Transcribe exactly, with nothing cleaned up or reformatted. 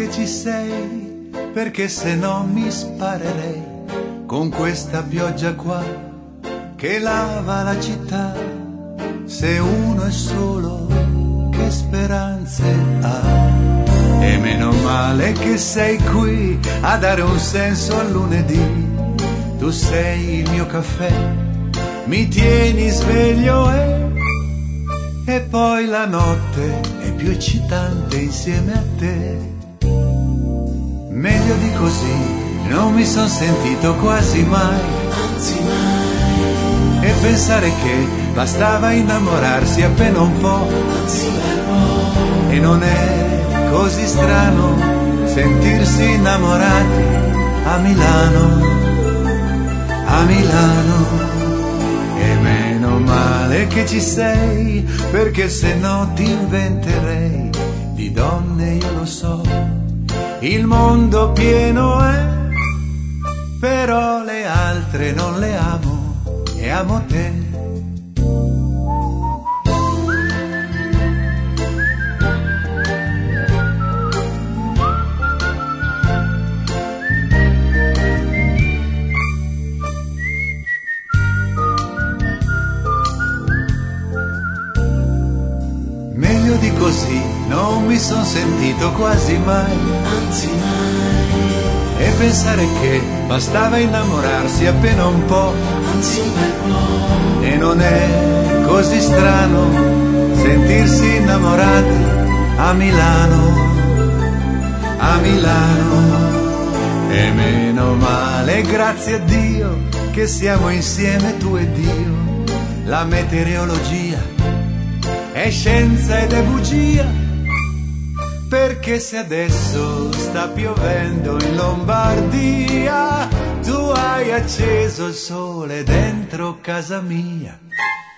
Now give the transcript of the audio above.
che ci sei, perché se no mi sparerei con questa pioggia qua che lava la città. Se uno è solo, che speranze ha? E meno male che sei qui a dare un senso al lunedì. Tu sei il mio caffè, mi tieni sveglio e, e poi la notte è più eccitante insieme a te. Meglio di così non mi son sentito quasi mai, anzi mai. E pensare che bastava innamorarsi appena un po', anzi un po'. E non è così strano sentirsi innamorati a Milano, a Milano. E meno male che ci sei, perché se no ti inventerei di donne, io lo so, il mondo pieno è, però le altre non le amo e amo te. Meglio di così non mi son sentito quasi mai, anzi mai. E pensare che bastava innamorarsi appena un po', anzi un po'. E non è così strano sentirsi innamorati a Milano, a Milano. E meno male, grazie a Dio, che siamo insieme tu ed io. La meteorologia è scienza ed è bugia, perché se adesso sta piovendo in Lombardia, tu hai acceso il sole dentro casa mia.